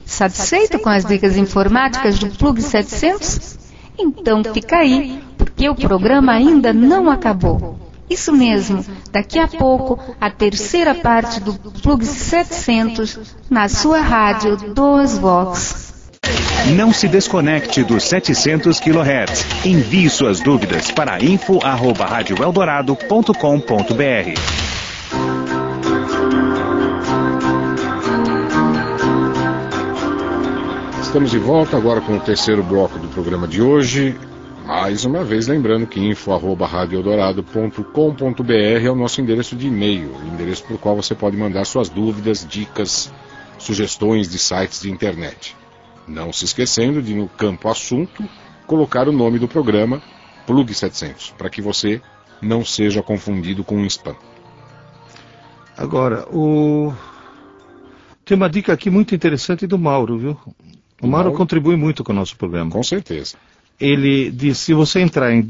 Satisfeito com as dicas informáticas do Plug 700? Então fica aí, porque o programa ainda não acabou. Isso mesmo, daqui a pouco, a terceira parte do Plug 700 na sua rádio 2 Vox. Não se desconecte dos 700 kHz. Envie suas dúvidas para info@radioeldorado.com.br. Estamos de volta agora com o terceiro bloco do programa de hoje. Mais uma vez lembrando que info@radioeldorado.com.br é o nosso endereço de e-mail, o endereço por qual você pode mandar suas dúvidas, dicas, sugestões de sites de internet. Não se esquecendo de, no campo assunto, colocar o nome do programa, Plug 700, para que você não seja confundido com um spam. Agora, tem uma dica aqui muito interessante do Mauro, viu? O Mauro contribui muito com o nosso programa. Com certeza. Ele diz, se você entrar em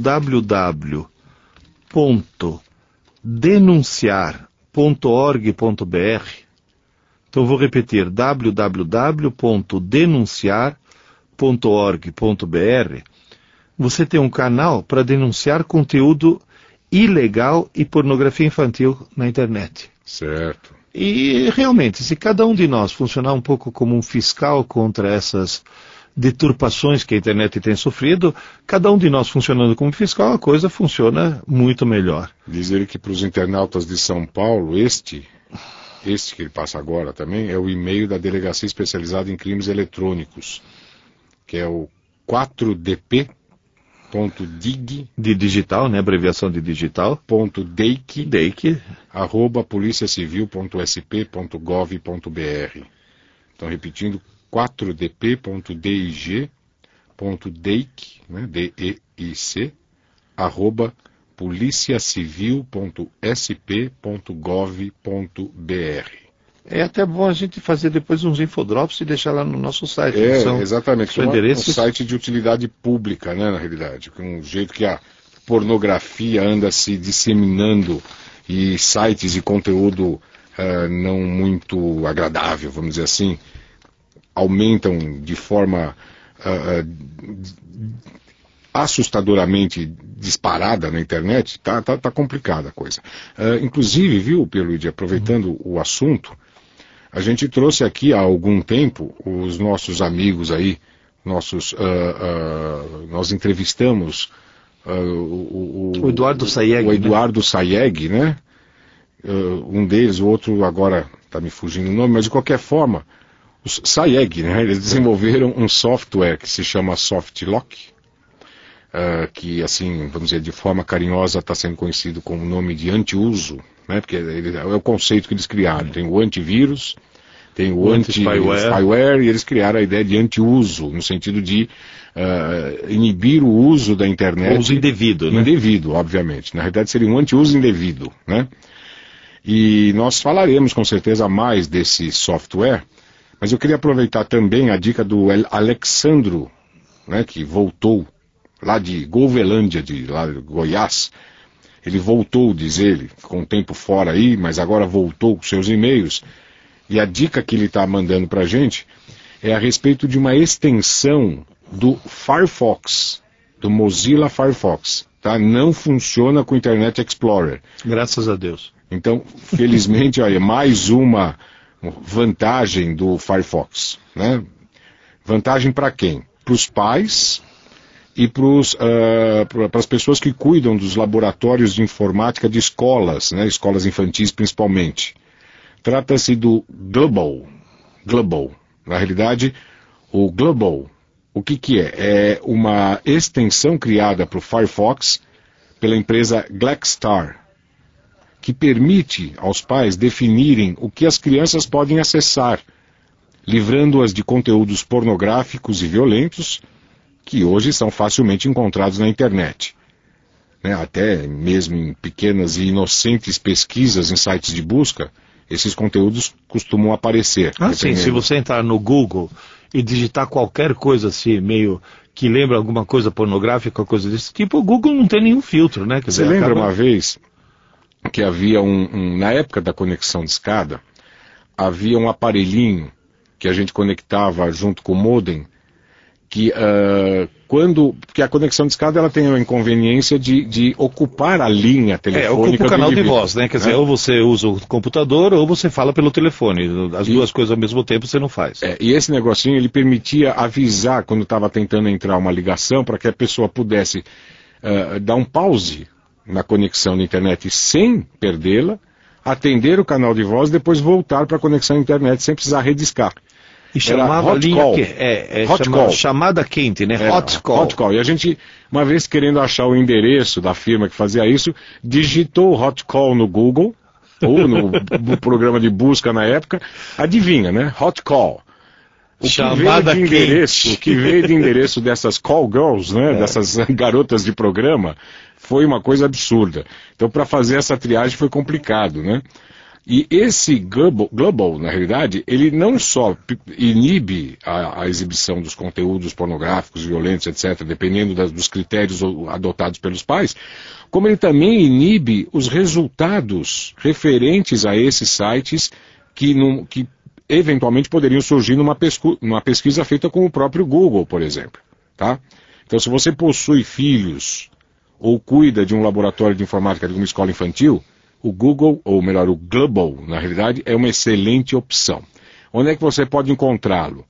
www.denunciar.org.br, então vou repetir, www.denunciar.org.br, você tem um canal para denunciar conteúdo ilegal e pornografia infantil na internet. Certo. E realmente, se cada um de nós funcionar um pouco como um fiscal contra essas deturpações que a internet tem sofrido, cada um de nós funcionando como fiscal, a coisa funciona muito melhor. Diz ele que para os internautas de São Paulo, este que ele passa agora também, é o e-mail da Delegacia Especializada em Crimes Eletrônicos, que é o 4dp.dig, de digital, né, abreviação de digital, .deic, @policiacivil.sp.gov.br. Então, repetindo, 4dp.dig.deic, né, DEIC, @policiacivil.sp.gov.br. É até bom a gente fazer depois uns infodrops e deixar lá no nosso site. Exatamente. Um site de utilidade pública, né, na realidade. Com o jeito que a pornografia anda se disseminando e sites e conteúdo não muito agradável, vamos dizer assim, aumentam de forma assustadoramente disparada na internet, tá complicada a coisa. Inclusive, viu, Pierluigi, aproveitando o assunto, a gente trouxe aqui há algum tempo os nossos amigos aí, nós entrevistamos o Eduardo Sayeg. O Eduardo Sayeg, né? Um deles, o outro agora está me fugindo o nome, mas de qualquer forma, os Sayeg, né? Eles desenvolveram um software que se chama SoftLock, que, assim, vamos dizer, de forma carinhosa está sendo conhecido com o nome de anti-uso, né? Porque é o conceito que eles criaram. Tem o antivírus, tem o anti-spyware, e eles criaram a ideia de anti-uso, no sentido de inibir o uso da internet. O uso indevido, né? Indevido, obviamente. Na realidade seria um anti-uso indevido, né? E nós falaremos com certeza mais desse software, mas eu queria aproveitar também a dica do Alexandro, né, que voltou lá de Golvelândia, lá de Goiás. Ele voltou, diz ele, ficou um tempo fora aí, mas agora voltou com seus e-mails. E a dica que ele está mandando para a gente é a respeito de uma extensão do Firefox, do Mozilla Firefox. Tá? Não funciona com o Internet Explorer. Graças a Deus. Então, felizmente, olha, mais uma vantagem do Firefox. Né? Vantagem para quem? Para os pais e para as pessoas que cuidam dos laboratórios de informática de escolas, né, escolas infantis principalmente. Trata-se do Global. Na realidade, o Global, o que é? É uma extensão criada para o Firefox pela empresa Glaxstar, que permite aos pais definirem o que as crianças podem acessar, livrando-as de conteúdos pornográficos e violentos, que hoje são facilmente encontrados na internet. Né? Até mesmo em pequenas e inocentes pesquisas em sites de busca, esses conteúdos costumam aparecer. Sim, se você entrar no Google e digitar qualquer coisa assim, meio que lembra alguma coisa pornográfica, coisa desse tipo, o Google não tem nenhum filtro, né? Quer dizer, você lembra uma vez que havia na época da conexão de escada, havia um aparelhinho que a gente conectava junto com o modem, porque a conexão de escada ela tem a inconveniência de ocupar a linha telefônica. Ocupa o canal de voz, né? Quer dizer, ou você usa o computador ou você fala pelo telefone. As duas coisas ao mesmo tempo você não faz. E esse negocinho ele permitia avisar quando estava tentando entrar uma ligação para que a pessoa pudesse dar um pause na conexão de internet sem perdê-la, atender o canal de voz e depois voltar para a conexão de internet sem precisar rediscar. E chamava linha chamada quente, né? Hot call. E a gente, uma vez querendo achar o endereço da firma que fazia isso, digitou Hot Call no Google, ou no programa de busca na época, adivinha, né? Hot Call. O que veio de endereço dessas call girls, né? Dessas garotas de programa, foi uma coisa absurda. Então, para fazer essa triagem foi complicado, né? E esse Global, na realidade, ele não só inibe a exibição dos conteúdos pornográficos, violentos, etc., dependendo dos critérios adotados pelos pais, como ele também inibe os resultados referentes a esses sites que eventualmente poderiam surgir numa pesquisa feita com o próprio Google, por exemplo. Tá? Então, se você possui filhos ou cuida de um laboratório de informática de uma escola infantil, o Google, ou melhor, o Global, na realidade, é uma excelente opção. Onde é que você pode encontrá-lo?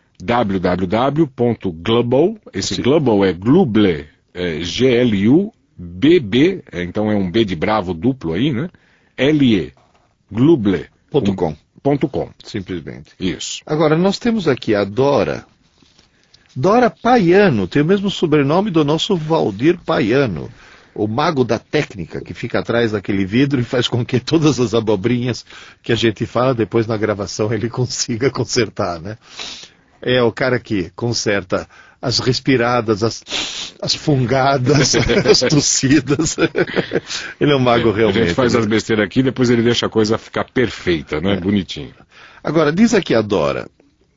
www.global, esse Global é Gluble, G-L-U-B-B, então é um B de bravo duplo aí, né? L-E, Gluble.com. Simplesmente. Isso. Agora, nós temos aqui a Dora. Dora Paiano, tem o mesmo sobrenome do nosso Valdir Paiano. O mago da técnica que fica atrás daquele vidro e faz com que todas as abobrinhas que a gente fala, depois na gravação ele consiga consertar, né? É o cara que conserta as respiradas, as fungadas, as tossidas. Ele é um mago realmente. A gente faz as besteiras aqui, depois ele deixa a coisa ficar perfeita, né? Bonitinho. Agora, diz aqui a Dora.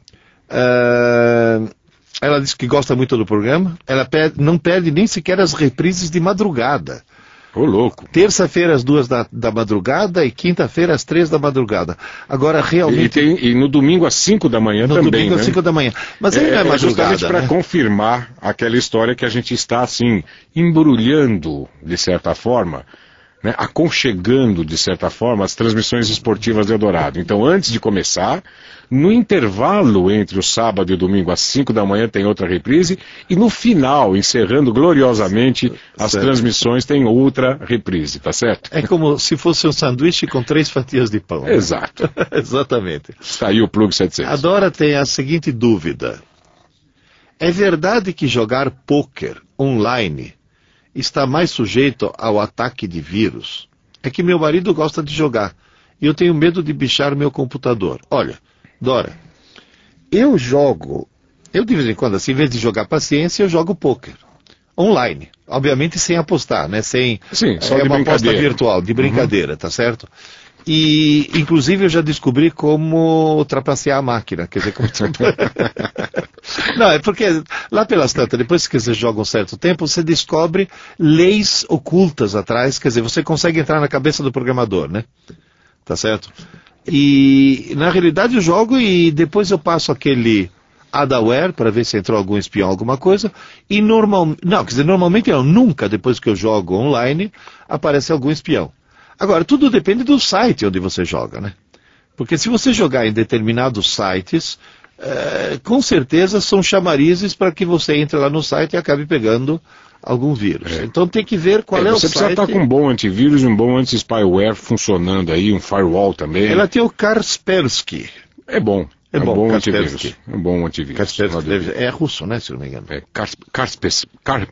Ela diz que gosta muito do programa. Ela não perde nem sequer as reprises de madrugada. Ô, louco. Terça-feira às 2 da madrugada e quinta-feira às 3 da madrugada. Agora, realmente... E no domingo às 5 da manhã também, No domingo às 5 da manhã. Mas aí não é madrugada, justamente para confirmar aquela história que a gente está, assim, embrulhando, de certa forma, né, aconchegando, de certa forma, as transmissões esportivas de Eldorado. Então, antes de começar, no intervalo entre o sábado e o domingo, às 5 da manhã, tem outra reprise, e no final, encerrando gloriosamente as transmissões, tem outra reprise, tá certo? É como se fosse um sanduíche com 3 fatias de pão. Exato. Né? Exatamente. Está aí o Plug 700. A Dora tem a seguinte dúvida. É verdade que jogar pôquer online está mais sujeito ao ataque de vírus? É que meu marido gosta de jogar e eu tenho medo de bichar meu computador. Olha, Dora, eu de vez em quando, assim, em vez de jogar paciência, eu jogo pôquer online, obviamente sem apostar, né? Sim, só é uma aposta virtual, de brincadeira, tá certo? E, inclusive, eu já descobri como trapacear a máquina. Quer dizer, como... Não, é porque lá pelas tantas, depois que você joga um certo tempo, você descobre leis ocultas atrás. Quer dizer, você consegue entrar na cabeça do programador, né? Tá certo? E, na realidade, eu jogo e depois eu passo aquele adware para ver se entrou algum espião, alguma coisa. E normalmente não, nunca depois que eu jogo online, aparece algum espião. Agora, tudo depende do site onde você joga, né? Porque se você jogar em determinados sites, com certeza são chamarizes para que você entre lá no site e acabe pegando algum vírus. Então tem que ver qual é o site. Você precisa estar com um bom antivírus e um bom anti-spyware funcionando aí, um firewall também. Ela tem o Kaspersky. É bom. É um bom antivírus. É um bom antivírus. É russo, né, se não me engano. É Kaspersky.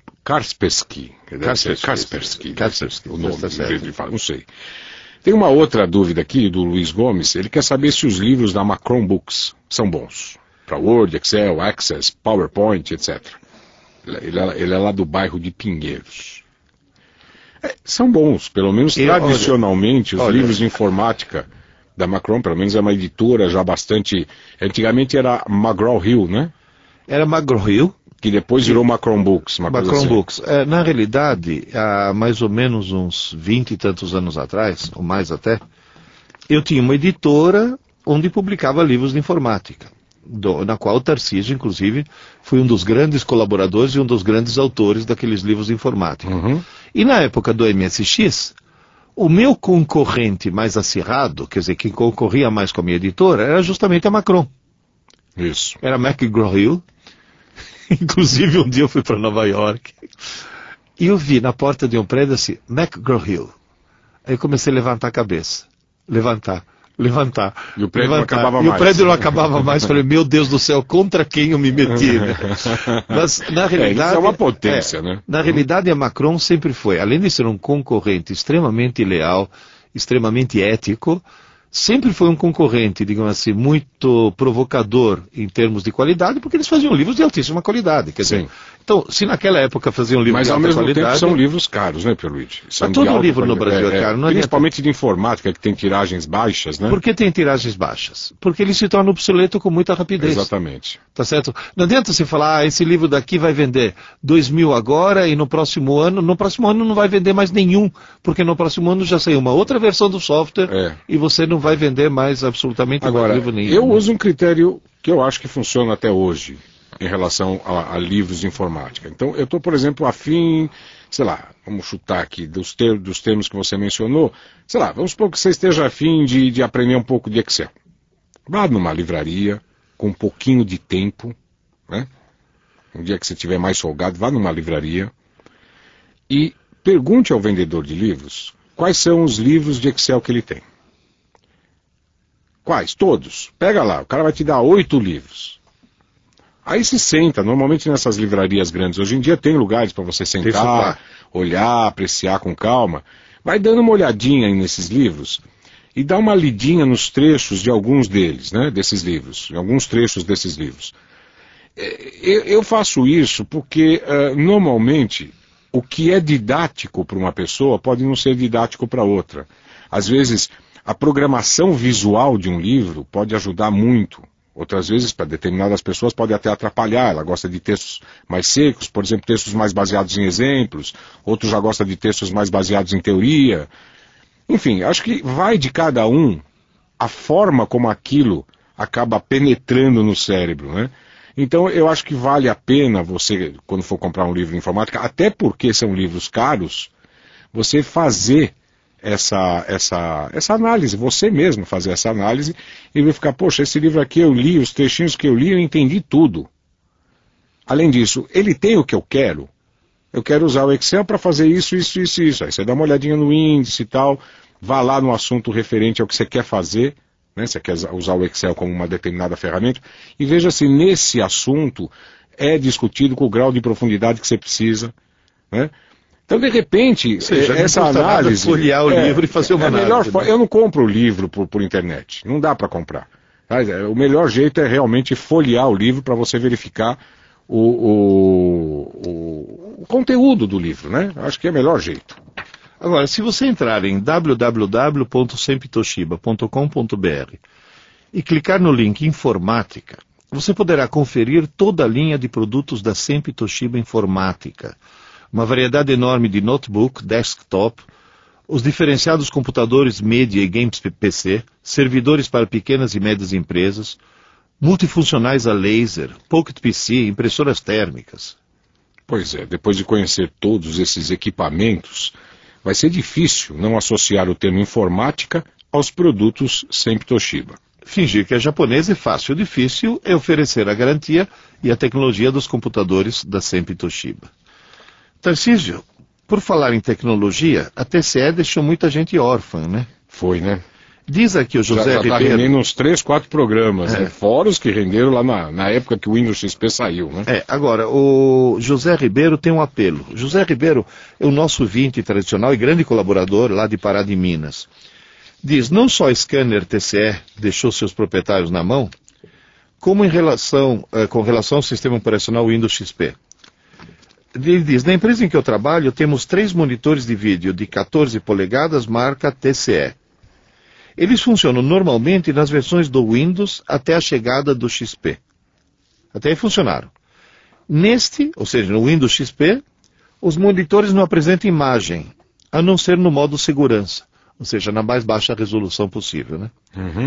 O nome, não sei. Tem uma outra dúvida aqui do Luiz Gomes. Ele quer saber se os livros da Macron Books são bons. Para Word, Excel, Access, PowerPoint, etc. Ele é lá do bairro de Pinheiros. São bons, pelo menos tradicionalmente, os livros de informática da Macron, pelo menos é uma editora já bastante... Antigamente era McGraw-Hill, né? Era McGraw-Hill. Que depois virou Macron Books. Macron Books. Na realidade, há mais ou menos uns 20 e tantos anos atrás, ou mais até, eu tinha uma editora onde publicava livros de informática. na qual o Tarcísio, inclusive, foi um dos grandes colaboradores e um dos grandes autores daqueles livros de informática. E na época do MSX, o meu concorrente mais acirrado, quer dizer, quem concorria mais com a minha editora, era justamente a Macron. Isso. Era McGraw-Hill. Inclusive, um dia eu fui para Nova York e eu vi na porta de um prédio assim, McGraw-Hill. Aí eu comecei a levantar a cabeça. Levantar. E o prédio não acabava mais. E o prédio não acabava mais. Falei, meu Deus do céu, contra quem eu me meti? Né? Mas, na realidade... isso é uma potência, né? Na realidade, a Macron sempre foi, além de ser um concorrente extremamente leal, extremamente ético, sempre foi um concorrente, digamos assim, muito provocador em termos de qualidade, porque eles faziam livros de altíssima qualidade. Quer dizer, então, se naquela época faziam livros de alta qualidade... Mas ao mesmo tempo são livros caros, né, Pierluigi? Todo livro no Brasil é caro. Principalmente de informática, que tem tiragens baixas, né? Por que tem tiragens baixas? Porque ele se torna obsoleto com muita rapidez. Exatamente. Tá certo? Não adianta você falar, esse livro daqui vai vender 2.000 agora e no próximo ano não vai vender mais nenhum, porque no próximo ano já saiu uma outra versão do software e você não vai vender mais absolutamente mais livro nenhum. Eu uso um critério que eu acho que funciona até hoje em relação a livros de informática. Então, eu estou, por exemplo, afim, sei lá, vamos chutar aqui, dos termos que você mencionou, sei lá, vamos supor que você esteja afim de aprender um pouco de Excel. Vá numa livraria, com um pouquinho de tempo, né? Um dia que você estiver mais folgado, vá numa livraria e pergunte ao vendedor de livros quais são os livros de Excel que ele tem. Quais? Todos. Pega lá, o cara vai te dar 8 livros. Aí se senta, normalmente nessas livrarias grandes, hoje em dia tem lugares para você sentar, olhar, apreciar com calma. Vai dando uma olhadinha aí nesses livros e dá uma lidinha nos trechos de alguns deles, né, desses livros, em alguns trechos desses livros. Eu faço isso porque, normalmente, o que é didático para uma pessoa pode não ser didático para outra. Às vezes, a programação visual de um livro pode ajudar muito. Outras vezes, para determinadas pessoas, pode até atrapalhar. Ela gosta de textos mais secos, por exemplo, textos mais baseados em exemplos. Outros já gostam de textos mais baseados em teoria. Enfim, acho que vai de cada um a forma como aquilo acaba penetrando no cérebro, né? Então, eu acho que vale a pena você, quando for comprar um livro de informática, até porque são livros caros, você fazer essa análise, você mesmo fazer essa análise e verificar, poxa, esse livro aqui eu li, os trechinhos que eu li, eu entendi tudo. Além disso, ele tem o que eu quero usar o Excel para fazer isso. Aí você dá uma olhadinha no índice e tal, vá lá no assunto referente ao que você quer fazer, né? Você quer usar o Excel como uma determinada ferramenta, e veja se nesse assunto é discutido com o grau de profundidade que você precisa, né? Então, de repente, essa análise... folhear o livro e fazer uma análise. Melhor, eu não compro o livro por internet, não dá para comprar. O melhor jeito é realmente folhear o livro para você verificar o conteúdo do livro, né? Acho que é o melhor jeito. Agora, se você entrar em www.semptoshiba.com.br e clicar no link Informática, você poderá conferir toda a linha de produtos da Semp Toshiba Informática. Uma variedade enorme de notebook, desktop, os diferenciados computadores Media e Games PC, servidores para pequenas e médias empresas, multifuncionais a laser, Pocket PC, impressoras térmicas. Pois é, depois de conhecer todos esses equipamentos, vai ser difícil não associar o termo informática aos produtos Semp Toshiba. Fingir que é japonês é fácil, o difícil é oferecer a garantia e a tecnologia dos computadores da Semp Toshiba. Tarcísio, por falar em tecnologia, a TCE deixou muita gente órfã, né? Foi, né? Diz aqui o José Ribeiro... Já rendendo uns 3, 4 programas, né? Fora os que renderam lá na época que o Windows XP saiu, né? Agora, o José Ribeiro tem um apelo. José Ribeiro é o nosso ouvinte tradicional e grande colaborador lá de Pará de Minas. Diz, não só scanner TCE deixou seus proprietários na mão, como com relação ao sistema operacional Windows XP. Ele diz, na empresa em que eu trabalho, temos 3 monitores de vídeo de 14 polegadas marca TCE. Eles funcionam normalmente nas versões do Windows até a chegada do XP. Até aí funcionaram. Neste, ou seja, no Windows XP, os monitores não apresentam imagem, a não ser no modo segurança, ou seja, na mais baixa resolução possível, né?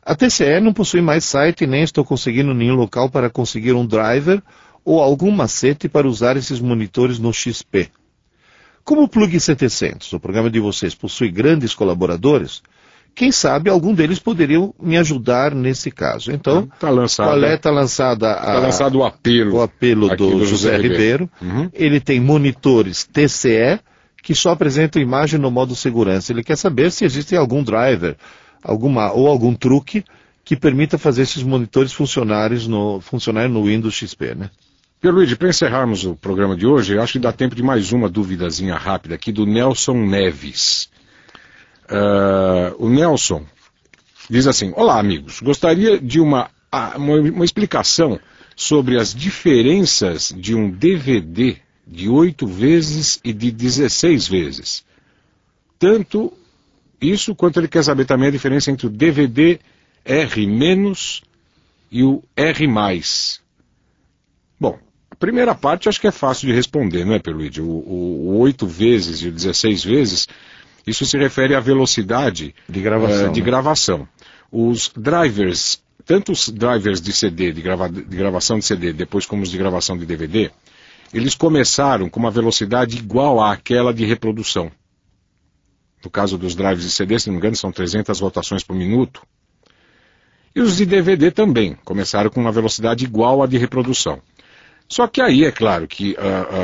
A TCE não possui mais site, nem estou conseguindo nenhum local para conseguir um driver ou algum macete para usar esses monitores no XP. Como o Plug 700, o programa de vocês, possui grandes colaboradores, quem sabe algum deles poderiam me ajudar nesse caso. Então, está lançado o apelo do José Ribeiro. Uhum. Ele tem monitores TCE que só apresentam imagem no modo segurança. Ele quer saber se existe algum driver ou algum truque que permita fazer esses monitores funcionarem no Windows XP, né? Pierluigi, para encerrarmos o programa de hoje, eu acho que dá tempo de mais uma duvidazinha rápida aqui do Nelson Neves. O Nelson diz assim: olá amigos, gostaria de uma explicação sobre as diferenças de um DVD de 8 vezes e de 16 vezes. Tanto isso quanto ele quer saber também a diferença entre o DVD R- e o R+. Bom, a primeira parte acho que é fácil de responder, não é, Pierluigi? O 8 vezes e o 16 vezes, isso se refere à velocidade de gravação. Os drivers, tanto os drivers de CD, de gravação de CD, depois como os de gravação de DVD, eles começaram com uma velocidade igual àquela de reprodução. No caso dos drivers de CD, se não me engano, são 300 rotações por minuto. E os de DVD também começaram com uma velocidade igual à de reprodução. Só que aí é claro que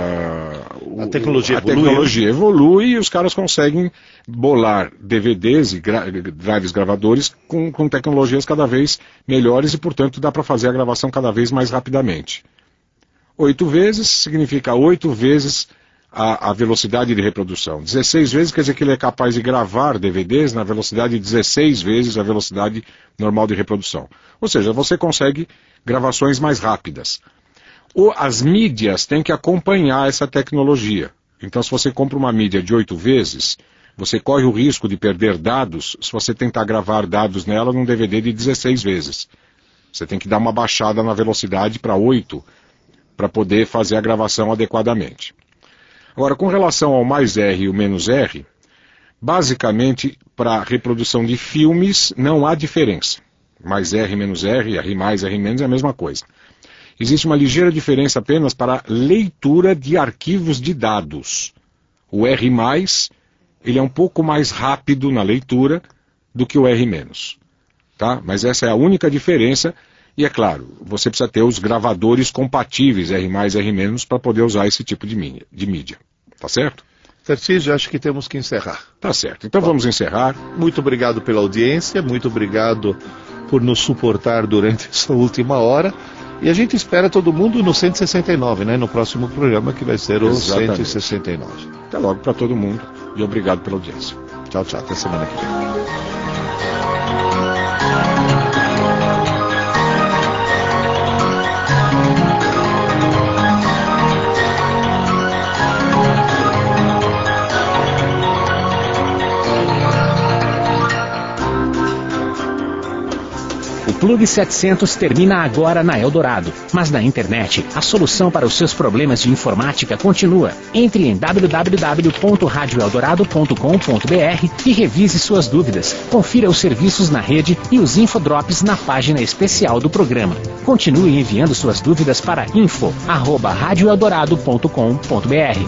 a tecnologia evolui e os caras conseguem bolar DVDs e drives gravadores com tecnologias cada vez melhores e, portanto, dá para fazer a gravação cada vez mais rapidamente. 8 vezes significa 8 vezes a velocidade de reprodução. 16 vezes quer dizer que ele é capaz de gravar DVDs na velocidade de 16 vezes a velocidade normal de reprodução. Ou seja, você consegue gravações mais rápidas. As mídias têm que acompanhar essa tecnologia. Então, se você compra uma mídia de 8 vezes, você corre o risco de perder dados se você tentar gravar dados nela num DVD de 16 vezes. Você tem que dar uma baixada na velocidade para 8 para poder fazer a gravação adequadamente. Agora, com relação ao mais R e o menos R, basicamente, para reprodução de filmes não há diferença. Mais R, menos R, R mais, R menos é a mesma coisa. Existe uma ligeira diferença apenas para leitura de arquivos de dados. O R+, ele é um pouco mais rápido na leitura do que o R-. Tá? Mas essa é a única diferença. E é claro, você precisa ter os gravadores compatíveis R+, R-, para poder usar esse tipo de mídia. Tá certo? Tarcísio, acho que temos que encerrar. Tá certo. Então vamos encerrar. Muito obrigado pela audiência, muito obrigado por nos suportar durante essa última hora. E a gente espera todo mundo no 169, né? No próximo programa, que vai ser o 169. Até logo para todo mundo e obrigado pela audiência. Tchau, tchau. Até semana que vem. O Plug 700 termina agora na Eldorado, mas na internet a solução para os seus problemas de informática continua. Entre em www.radioeldorado.com.br e revise suas dúvidas. Confira os serviços na rede e os infodrops na página especial do programa. Continue enviando suas dúvidas para info@radioeldorado.com.br.